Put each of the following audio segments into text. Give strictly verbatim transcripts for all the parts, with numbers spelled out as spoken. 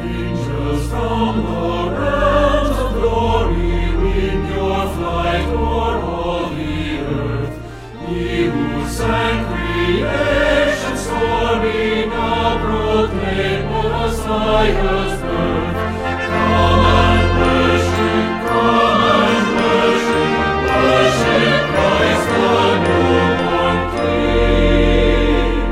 Angels from the realms of glory, wing your flight o'er all the earth. Ye who sang creation stormy, now proclaim Messiah's birth. Come and worship, come and worship, worship Christ the newborn King.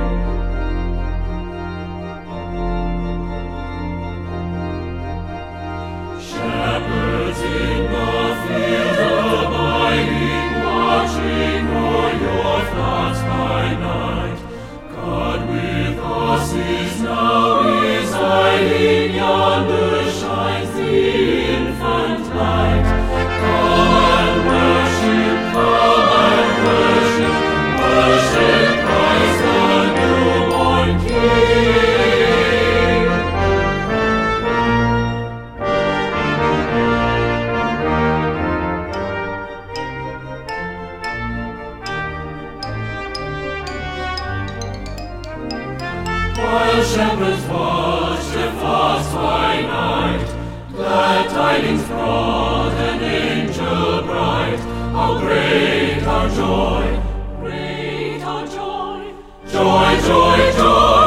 Shepherds in the field abiding, watching o'er your flocks by night. God with us is now residing, yonder shines the infant light. Come and worship, come and worship, worship Christ the newborn King. While shepherds watched their flocks by night, glad tidings brought an angel bright. How great our joy, great our joy, joy, joy, joy.